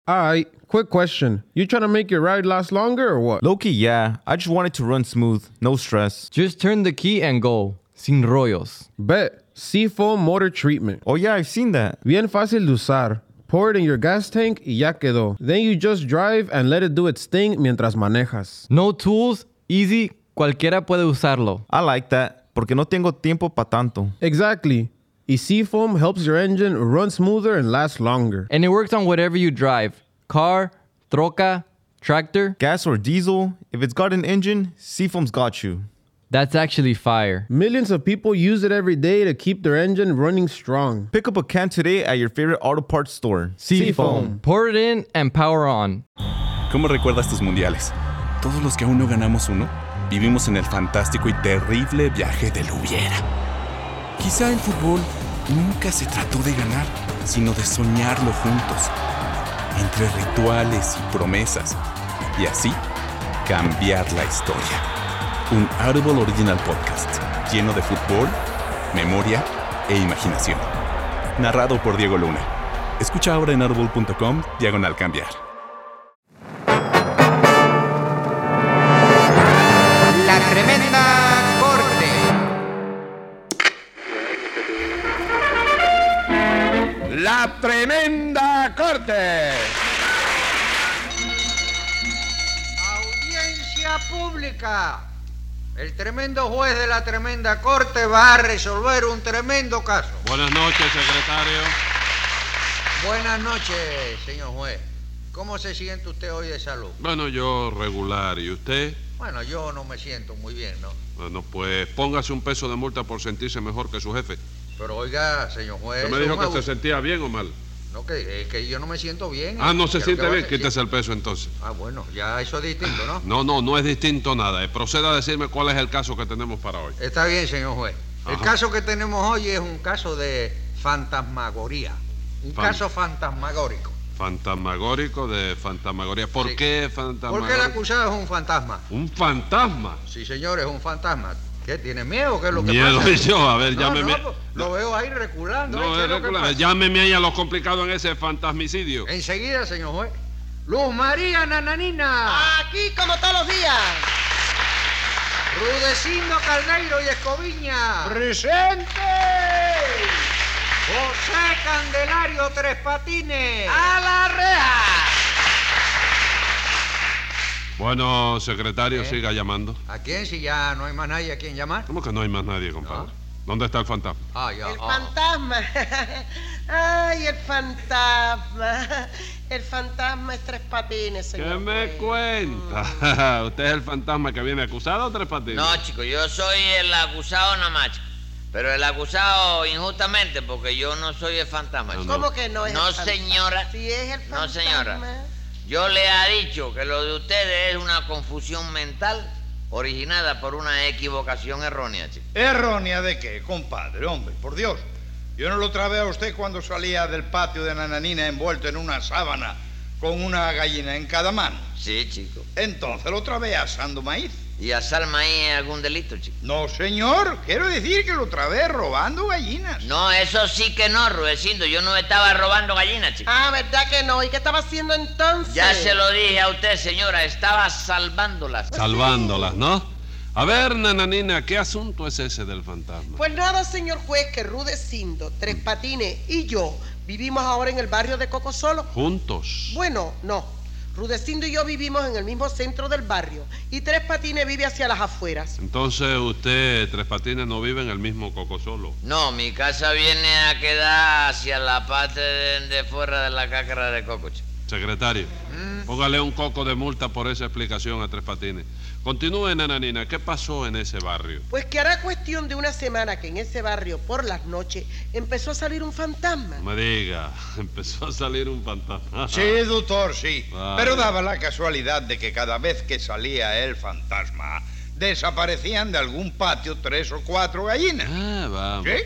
Alright, quick question. You trying to make your ride last longer or what? Low-key, yeah. I just want it to run smooth, no stress. Just turn the key and go. Sin rollos. Bet. Seafoam motor treatment. Oh yeah, I've seen that. Bien fácil de usar. Pour it in your gas tank y ya quedó. Then you just drive and let it do its thing mientras manejas. No tools, easy, cualquiera puede usarlo. I like that, porque no tengo tiempo pa' tanto. Exactly. Y Seafoam helps your engine run smoother and last longer. And it works on whatever you drive. Car, troca, tractor. Gas or diesel, if it's got an engine, Seafoam's got you. That's actually fire. Millions of people use it every day to keep their engine running strong. Pick up a can today at your favorite auto parts store. Seafoam. Pour it in and power on. ¿Cómo recuerdas tus mundiales? Todos los que aún no ganamos uno, vivimos en el fantástico y terrible viaje del hubiera. Quizá el fútbol nunca se trató de ganar, sino de soñarlo juntos, entre rituales y promesas, y así cambiar la historia. Un Audible Original Podcast, lleno de fútbol, memoria e imaginación. Narrado por Diego Luna. Escucha ahora en audible.com/cambiar. La Tremenda Corte. La Tremenda Corte. Audiencia pública. El tremendo juez de la Tremenda Corte va a resolver un tremendo caso. Buenas noches, secretario. Buenas noches, señor juez. ¿Cómo se siente usted hoy de salud? Bueno, yo regular. ¿Y usted? Bueno, yo no me siento muy bien, ¿no? Bueno, pues póngase un peso de multa por sentirse mejor que su jefe. Pero oiga, señor juez... ¿Usted me dijo que se sentía bien o mal? No, que yo no me siento bien. Ah, ¿no se siente bien? Sí. Quítese el peso entonces. Ah, bueno, ya eso es distinto, ¿no? No es distinto nada. Proceda a decirme cuál es el caso que tenemos para hoy. Está bien, señor juez. El Ajá. caso que tenemos hoy es un caso de fantasmagoría. Un caso fantasmagórico. Fantasmagórico de fantasmagoría. ¿Por Sí. qué fantasmagórico? Porque el acusado es un fantasma. ¿Un fantasma? Sí, señor, es un fantasma. ¿Qué? ¿Tiene miedo? ¿Qué es lo que Miedo pasa? yo. A ver, No, llámeme. no, lo veo ahí reculando. No, ¿Qué es es lo que regular. pasa? Llámeme ahí a lo complicado en ese fantasmicidio. Enseguida, señor juez. Luz María Nananina. Aquí como todos los días. Rudecindo Caldeiro y Escoviña. ¡Presente! José Candelario Tres Patines. ¡A la reja! Bueno, secretario, siga llamando. ¿A quién? Si ya no hay más nadie a quien llamar. ¿Cómo que no hay más nadie, compadre? No. ¿Dónde está el fantasma? Ah, ya. El fantasma. Ay, el fantasma. El fantasma es Tres Patines, señor. ¿Qué me juez. cuenta? ¿Usted es el fantasma que viene acusado o Tres Patines? No, chico, yo soy el acusado nada más, chico. Pero el acusado injustamente, porque yo no soy el fantasma. chico. ¿Cómo que no es No, el fantasma? señora. Sí es el fantasma. No, señora. Yo le he dicho que lo de ustedes es una confusión mental originada por una equivocación errónea, chico. ¿Errónea de qué, compadre? Hombre, por Dios. Yo no lo trabé a usted cuando salía del patio de Nananina envuelto en una sábana con una gallina en cada mano. Sí, chico. Entonces lo trabé asando maíz. ¿Y asar maíz es algún delito, chico? No, señor. Quiero decir que lo trabé robando gallinas. No, eso sí que no, Rudecindo. Yo no estaba robando gallinas, chico. Ah, ¿verdad que no? ¿Y qué estaba haciendo entonces? Ya se lo dije a usted, señora. Estaba salvándolas. Salvándolas, ¿no? A ver, Nananina, ¿qué asunto es ese del fantasma? Pues nada, señor juez, que Rudecindo, Tres Patines y yo vivimos ahora en el barrio de Coco Solo. Juntos. Bueno, no. Rudecindo y yo vivimos en el mismo centro del barrio y Tres Patines vive hacia las afueras. Entonces usted, Tres Patines, no vive en el mismo Coco Solo. No, mi casa viene a quedar hacia la parte de fuera de la cácara de coco, chico. Secretario, póngale un coco de multa por esa explicación a Tres Patines. Continúe, Nananina, ¿qué pasó en ese barrio? Pues que hará cuestión de una semana que en ese barrio por las noches empezó a salir un fantasma. No me diga, empezó a salir un fantasma. Sí, doctor, sí. Vale. Pero daba la casualidad de que cada vez que salía el fantasma, desaparecían de algún patio 3 o 4 gallinas. Ah, vamos. ¿Sí? ¿Y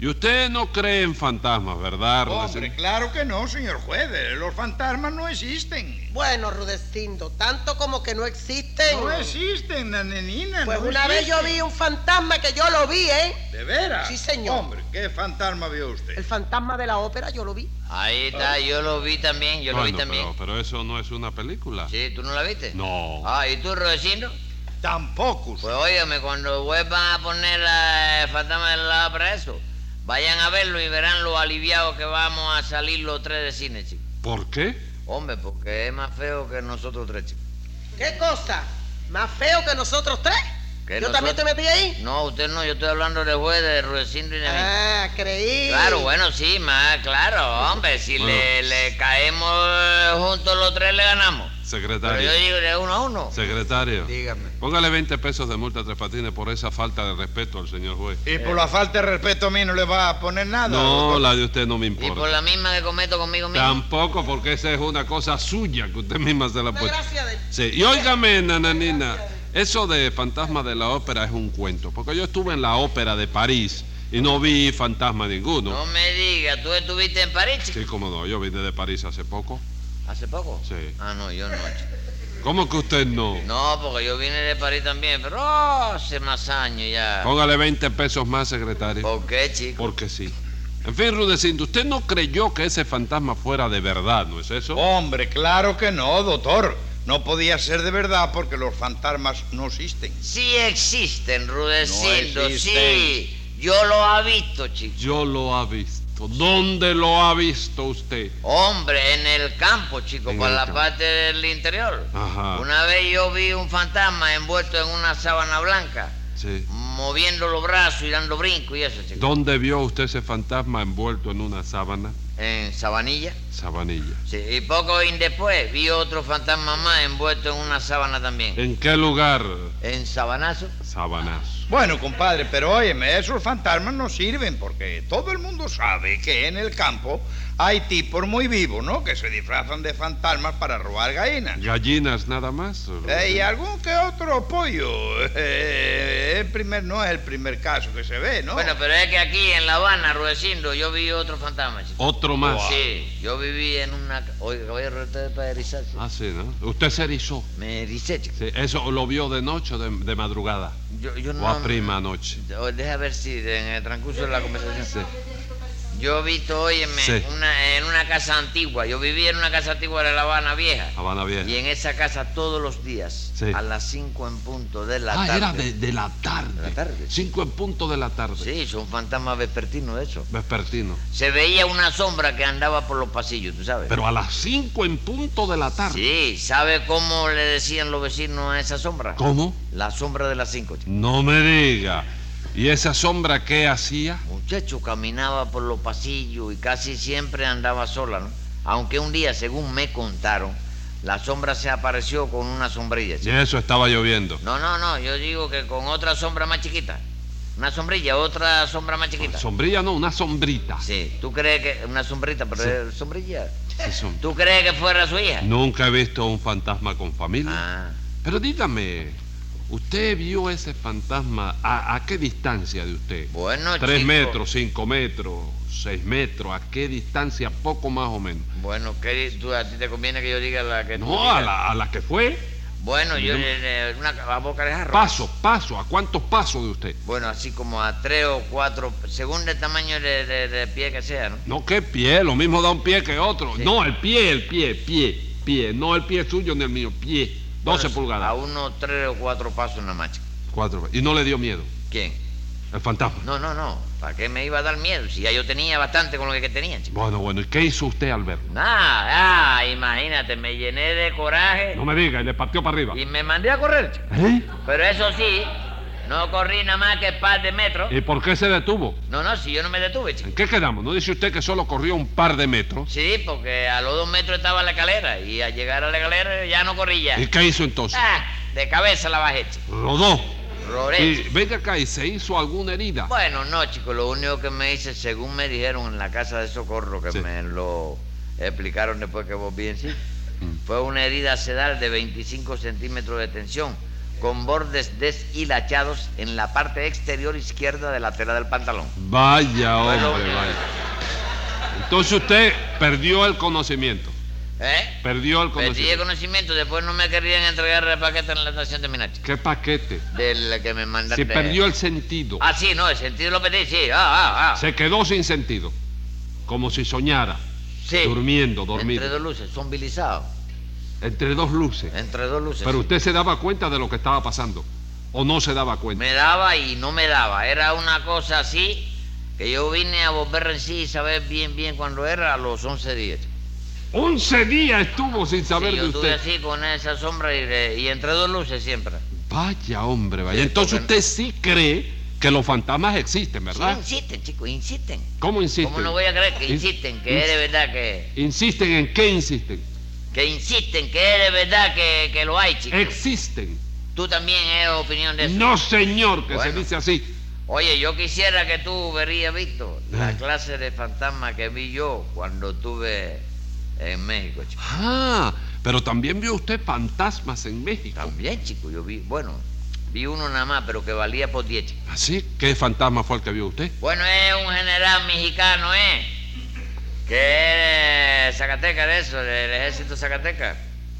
Y usted no cree en fantasmas, ¿verdad, Hombre, Rudecindo? claro que no, señor juez. Los fantasmas no existen. Bueno, Rudecindo, tanto como que no existen. No existen, nanenina. Pues no una vez yo existen. vi un fantasma que yo lo vi, ¿eh? ¿De veras? Sí, señor. Hombre, ¿qué fantasma vio usted? El fantasma de la ópera, yo lo vi. Ahí está, yo lo vi también, yo lo vi también. Pero eso no es una película. Sí, ¿tú no la viste? No. Ah, ¿y tú, Rudecindo? Tampoco. Pues óigame, cuando vuelvan a poner el fantasma de la ópera eso, vayan a verlo y verán lo aliviados que vamos a salir los tres de cine, chicos. ¿Por qué? Hombre, porque es más feo que nosotros tres, chicos. ¿Qué cosa? ¿Más feo que nosotros tres? ¿Que ¿Yo también te metí ahí? No, usted no, yo estoy hablando de juez, de Rudecindo y de mí. Ah, creí. Claro, bueno, sí, más claro, hombre, si Bueno. le caemos juntos los tres, le ganamos. Pero Secretario. yo digo de uno a uno. Secretario. Dígame. Póngale 20 pesos de multa a Tres Patines por esa falta de respeto al señor juez. ¿Y por la falta de respeto a mí no le va a poner nada? No, doctor? la de usted no me Y por importa. la misma que cometo conmigo mismo. Tampoco, porque esa es una cosa suya que usted misma se la Una puede. gracia de... Sí, y óigame, nananina, eso de fantasma de la ópera es un cuento, porque yo estuve en la ópera de París y no vi fantasma ninguno. No me digas, ¿tú estuviste en París, chico? Sí, cómo no, yo vine de París hace poco. ¿Hace poco? Sí. Ah, no, yo no, chico. ¿Cómo que usted no? No, porque yo vine de París también, pero hace más años ya. Póngale 20 pesos más, secretario. ¿Por qué, chico? Porque sí. En fin, Rudecindo, usted no creyó que ese fantasma fuera de verdad, ¿no es eso? Hombre, claro que no, doctor. No podía ser de verdad porque los fantasmas no existen. Sí existen, Rudecindo, No existen. sí. Yo lo he visto, chico. Yo lo ha visto. ¿Dónde lo ha visto usted? Hombre, en el campo, chico, En por el la campo. parte del interior. Ajá. Una vez yo vi un fantasma envuelto en una sábana blanca, Sí. moviendo los brazos y dando brinco y eso, chico. ¿Dónde vio usted ese fantasma envuelto en una sábana? En Sabanilla. Sabanilla. Sí, y poco después vi otro fantasma más envuelto en una sábana también. ¿En qué lugar? En Sabanazo. Sabanazo. Bueno, compadre, pero óyeme, esos fantasmas no sirven porque todo el mundo sabe que en el campo hay tipos muy vivos, ¿no? Que se disfrazan de fantasmas para robar gallinas. ¿Gallinas nada más? Y algún que otro pollo. No es el primer caso que se ve, ¿no? Bueno, pero es que aquí en La Habana, Rudecindo, yo vi otro fantasma, chico. ¿Otro más? Sí, yo viví en una... Oiga, caballero, usted para erizarse. Ah, sí, ¿no? Usted se erizó. Me ericé, chico. Sí, ¿eso lo vio de noche o de madrugada? Yo ¿O a prima noche? Deja ver si en el transcurso de la conversación. Sí. Yo he visto, óyeme, Sí. en una casa antigua. Yo vivía en una casa antigua de La Habana Vieja. Habana Vieja. Y en esa casa todos los días, Sí. a las 5 en punto de la tarde. Era de la tarde. De la tarde. 5 en punto de la tarde. Sí, son fantasmas vespertinos de eso. Vespertino. Se veía una sombra que andaba por los pasillos, ¿tú sabes? Pero a las 5 en punto de la tarde. Sí, ¿sabe cómo le decían los vecinos a esa sombra? ¿Cómo? La sombra de las 5. No me diga. ¿Y esa sombra qué hacía? Muchacho, caminaba por los pasillos y casi siempre andaba sola, ¿no? Aunque un día, según me contaron, la sombra se apareció con una sombrilla. Y chico. eso estaba lloviendo. No, yo digo que con otra sombra más chiquita. Una sombrilla, otra sombra más chiquita. Sombrilla no, una sombrita. Sí, ¿tú crees que una sombrita, pero es sombrilla? Sí, ¿Tú crees que fuera su hija? Nunca he visto un fantasma con familia. Ah, Pero dígame, ¿usted vio ese fantasma a qué distancia de usted? bueno, 3 chico. metros, 5 metros, 6 metros, ¿a qué distancia? Poco más o menos. Bueno, ¿a ti te conviene que yo diga la que tú No, digas? a la que fue. Bueno, yo a boca de jarro. Paso, ¿a cuántos pasos de usted? Bueno, así como a 3 o 4, según el tamaño de pie que sea, ¿no? No, ¿qué pie? Lo mismo da un pie que otro. Sí. No, el pie. No el pie suyo ni el mío, pie. 12 Bueno, pulgadas. A unos 3 o 4 pasos nada más, chico. 4. Y no le dio miedo ¿Quién? el fantasma. No. ¿Para qué me iba a dar miedo? Si ya yo tenía bastante con lo que tenía, chico. Bueno, ¿y qué hizo usted al verlo? Nada, imagínate, me llené de coraje No me diga, y le partió para arriba. y me mandé a correr, chico. ¿Eh? Pero eso sí, no corrí nada más que un par de metros. ¿Y por qué se detuvo? No, si yo no me detuve, chico. ¿En qué quedamos? ¿No dice usted que solo corrió un par de metros? Sí, porque a los 2 metros estaba la escalera y al llegar a la escalera ya no corrí ya. ¿Y qué hizo entonces? De cabeza la bajé, chico. Rodó. Rodé, Y chico. venga acá, ¿y se hizo alguna herida? Bueno, no, chico, lo único que me hice, según me dijeron en la casa de socorro, que Sí. me lo explicaron después que volví en sí, Mm. fue una herida sedal de 25 centímetros de tensión, con bordes deshilachados en la parte exterior izquierda de la tela del pantalón. Vaya, Bueno, hombre, vaya. Entonces usted perdió el conocimiento. ¿Eh? Perdió el Perdí el conocimiento. conocimiento, después no me querían entregar el paquete en la estación de Minachi. ¿Qué paquete? Del que me mandaste. Si perdió el sentido. Ah, sí, no, el sentido lo perdí, sí. Se quedó sin sentido. Como si soñara. Sí. Dormido. Entre dos luces, zombilizado. Entre dos luces. Entre dos luces. Pero sí. usted se daba cuenta de lo que estaba pasando. ¿O no se daba cuenta? Me daba y no me daba. Era una cosa así que yo vine a volver en sí y saber bien cuándo era a los 11 días. 11 días estuvo sin saber Sí, yo de estuve usted. así con esa sombra y entre dos luces siempre. Vaya, hombre, vaya. Sí, Entonces porque- usted sí cree que los fantasmas existen, Sí, ¿verdad? insisten, chicos, insisten. ¿Cómo insisten? ¿Cómo no voy a creer que insisten? Que es de verdad que... ¿Insisten en qué insisten? Que insisten, que es de verdad que lo hay, chicos. Existen. ¿Tú también eres opinión de eso? No, señor, que Bueno. se dice así. Oye, yo quisiera que tú hubieras visto la Ah. clase de fantasma que vi yo cuando estuve en México, chico. Ah, pero también vio usted fantasmas en México. También, chico, yo vi, bueno, vi uno nada más, pero que valía por 10, chico. ¿Así? ¿Qué fantasma fue el que vio usted? Bueno, es un general mexicano, que es Zacatecas de eso, del ejército Zacatecas.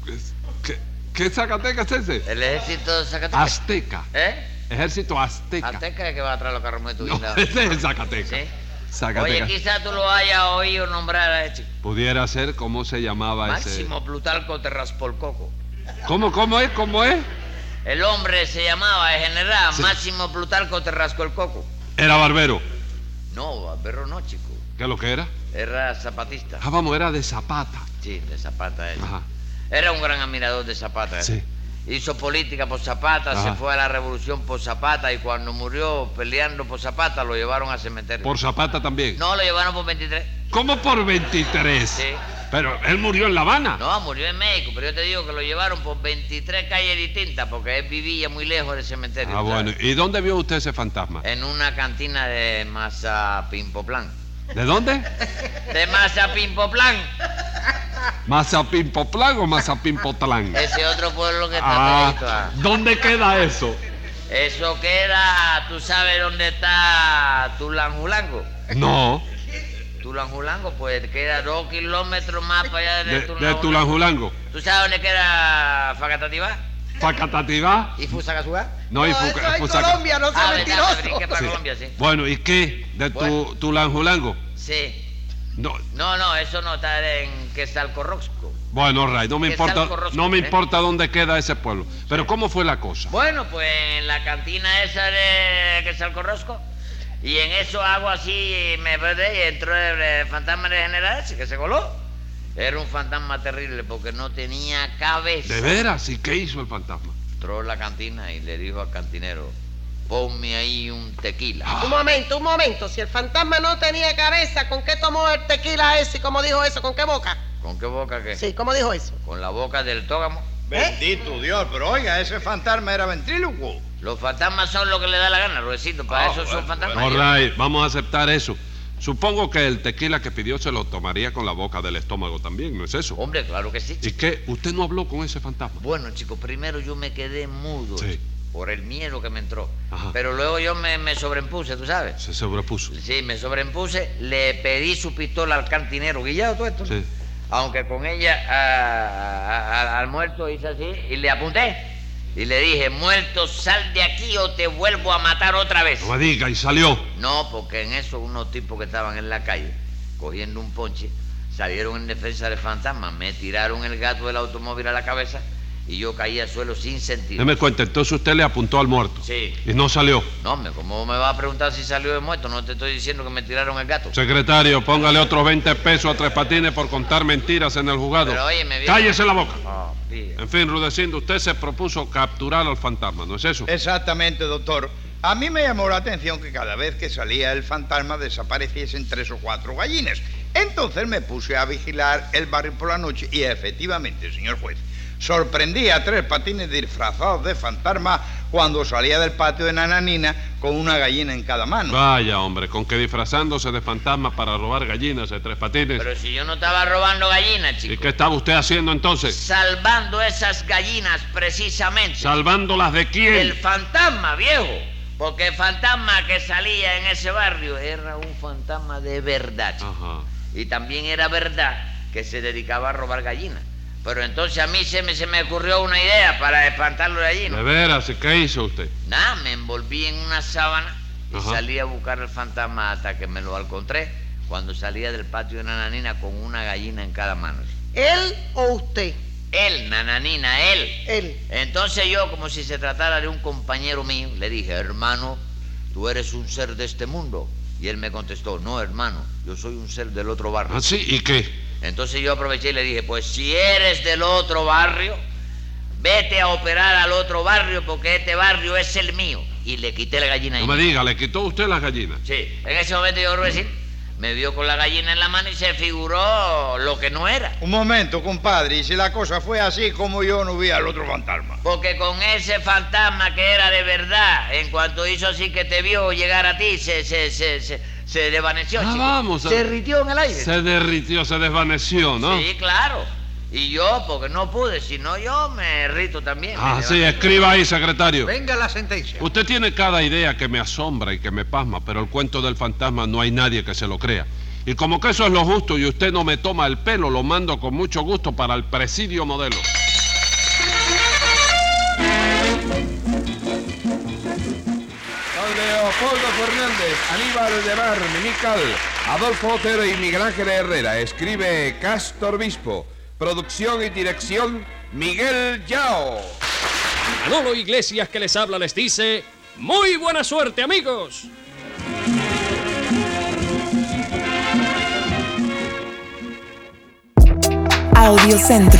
¿Qué Zacatecas es ese? El ejército Zacatecas. Azteca. ¿Eh? Ejército azteca. Azteca es que va atrás de los carros de tu No, vida. ese es Zacatecas. ¿Sí? Zacatecas. Oye, quizás tú lo hayas oído nombrar a ese chico. Pudiera ser, ¿cómo se llamaba Máximo Plutarco Terraspolcoco. ese? ¿Cómo es? El hombre se llamaba, el general, Sí. Máximo Plutarco Terrascolcoco. Era barbero. No, perro no, chico. ¿Qué es lo que era? Era zapatista. Ah, vamos, era de Zapata. Sí, de Zapata él. Ajá. Era un gran admirador de Zapata. Sí. Hizo política por Zapata, Ajá. se fue a la revolución por Zapata y cuando murió peleando por Zapata lo llevaron al cementerio. ¿Por Zapata también? No, lo llevaron por 23. ¿Cómo por 23? Sí. Pero él murió en La Habana. No, murió en México, pero yo te digo que lo llevaron por 23 calles distintas porque él vivía muy lejos del cementerio. Ah, ¿sabes? bueno. ¿Y dónde vio usted ese fantasma? En una cantina de Mazapimpoplán. ¿De dónde? De Mazapimpoplán. ¿Mazapimpoplán o Mazapimpotlán? Ese otro pueblo que está pegadito a... ¿Dónde queda eso? Eso queda, ¿tú sabes dónde está Tulanjulango? No, Tulanjulango, pues queda 2 kilómetros más para allá de de Tulanjulango. ¿Tú sabes dónde queda Facatativá? ¿Facatativá? ¿Y Fusagasugá? No, y eso es Fusaca- Colombia, no sea verdad, me mentiroso. brinqué para Sí. Colombia, sí. Bueno, ¿y qué? ¿De Bueno. Tulanjulango? Sí. No. No, eso no está en Quesalcorrosco. Bueno, Ray, no me Que importa, Salco Rosco, no me ¿eh? importa dónde queda ese pueblo. Pero ¿cómo fue la cosa? Bueno, pues en la cantina esa de Quesalcorrosco, y en eso hago así, me perdí y entró el fantasma de general ese que se coló. Era un fantasma terrible porque no tenía cabeza. ¿De veras? ¿Y qué hizo el fantasma? Entró en la cantina y le dijo al cantinero, ponme ahí un tequila. Un momento. Si el fantasma no tenía cabeza, ¿con qué tomó el tequila ese? ¿Cómo dijo eso? ¿Con qué boca? ¿Con qué boca qué? Sí, ¿cómo dijo eso? Con la boca del tógamo. Bendito Dios, pero oiga, ese fantasma era ventrílocuo. Los fantasmas son lo que le da la gana, Ruecito, para Ah, eso son bueno, fantasmas. All right, vamos a aceptar eso. Supongo que el tequila que pidió se lo tomaría con la boca del estómago también, ¿no es eso? Hombre, claro que sí. ¿Y qué? ¿Usted no habló con ese fantasma? Bueno, chicos, primero yo me quedé mudo Sí. por el miedo que me entró. Ajá. Pero luego yo me sobrepuse, ¿tú sabes? Se sobrepuso. Sí, me sobrepuse, le pedí su pistola al cantinero, guillado todo esto. Sí. Aunque con ella al muerto hice así y le apunté. Y le dije, muerto, sal de aquí o te vuelvo a matar otra vez. No me diga, y salió. No, porque en eso unos tipos que estaban en la calle cogiendo un ponche salieron en defensa del fantasma, me tiraron el gato del automóvil a la cabeza y yo caí al suelo sin sentido. Déme cuenta, entonces usted le apuntó al muerto. Sí. Y no salió. No, ¿cómo me va a preguntar si salió de muerto? No te estoy diciendo que me tiraron el gato. Secretario, póngale otros 20 pesos a Tres Patines por contar mentiras en el juzgado. Pero oye, me viene... ¡Cállese la boca! Ah, pía. En fin, Rudecindo, usted se propuso capturar al fantasma, ¿no es eso? Exactamente, doctor. A mí me llamó la atención que cada vez que salía el fantasma desapareciesen 3 o 4 gallinas. Entonces me puse a vigilar el barrio por la noche y efectivamente, señor juez, sorprendí a Tres Patines disfrazados de fantasma cuando salía del patio de Nananina con una gallina en cada mano. Vaya, hombre, con que disfrazándose de fantasma para robar gallinas de Tres Patines. Pero si yo no estaba robando gallinas, chico. ¿Y qué estaba usted haciendo entonces? Salvando esas gallinas, precisamente. ¿Salvándolas de quién? El fantasma, viejo. Porque el fantasma que salía en ese barrio era un fantasma de verdad, chico. Ajá. Y también era verdad que se dedicaba a robar gallinas. Pero entonces a mí se me ocurrió una idea para espantarlo de allí, ¿no? ¿De veras? ¿Y qué hizo usted? Nada, me envolví en una sábana y Ajá. salí a buscar al fantasma hasta que me lo encontré cuando salía del patio de Nananina con una gallina en cada mano. ¿Él o usted? Él, Nananina, él. Él. Entonces yo, como si se tratara de un compañero mío, le dije, hermano, tú eres un ser de este mundo. Y él me contestó, no, hermano, yo soy un ser del otro barrio. ¿Ah, sí? ¿Y qué? Entonces yo aproveché y le dije, pues si eres del otro barrio, vete a operar al otro barrio porque este barrio es el mío. Y le quité la gallina. No me diga, ¿le quitó usted las gallinas? Sí, en ese momento yo decir, me vio con la gallina en la mano y se figuró lo que no era. Un momento, compadre, y si la cosa fue así, como yo no vi al otro fantasma. Porque con ese fantasma que era de verdad, en cuanto hizo así que te vio llegar a ti, se desvaneció, chico. Vamos. Se derritió en el aire. Se derritió, se desvaneció, ¿no? Sí, claro. Y yo, porque no pude, si no yo me rito también. Ah, sí, escriba ahí, secretario. Venga la sentencia. Usted tiene cada idea que me asombra y que me pasma, pero el cuento del fantasma no hay nadie que se lo crea. Y como que eso es lo justo y usted no me toma el pelo, lo mando con mucho gusto para el presidio modelo. Leopoldo Fernández, Aníbal de Mar, Mimical, Adolfo Otero y Miguel Ángel Herrera. Escribe Castor Bispo. Producción y dirección, Miguel Yao. Manolo Iglesias, que les habla, les dice: ¡muy buena suerte, amigos! Audiocentro.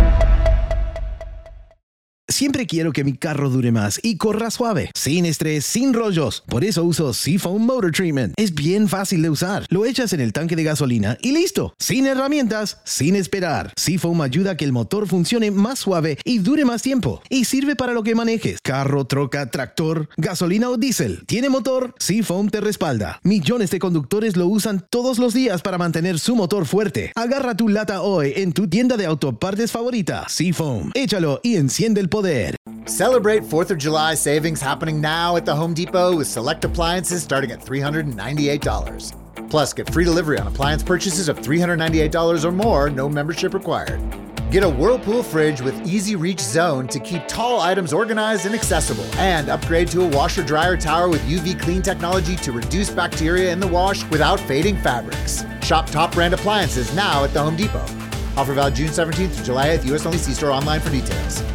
Siempre quiero que mi carro dure más y corra suave, sin estrés, sin rollos. Por eso uso Seafoam Motor Treatment. Es bien fácil de usar. Lo echas en el tanque de gasolina y listo. Sin herramientas, sin esperar. Seafoam ayuda a que el motor funcione más suave y dure más tiempo. Y sirve para lo que manejes. Carro, troca, tractor, gasolina o diésel. ¿Tiene motor? Seafoam te respalda. Millones de conductores lo usan todos los días para mantener su motor fuerte. Agarra tu lata hoy en tu tienda de autopartes favorita. Seafoam. Échalo y enciende el poder. Celebrate 4th of July savings happening now at the Home Depot with select appliances starting at $398. Plus, get free delivery on appliance purchases of $398 or more, no membership required. Get a Whirlpool fridge with Easy Reach Zone to keep tall items organized and accessible. And upgrade to a washer-dryer tower with UV clean technology to reduce bacteria in the wash without fading fabrics. Shop top brand appliances now at the Home Depot. Offer valid June 17th to July 8th, U.S. only. See store online for details.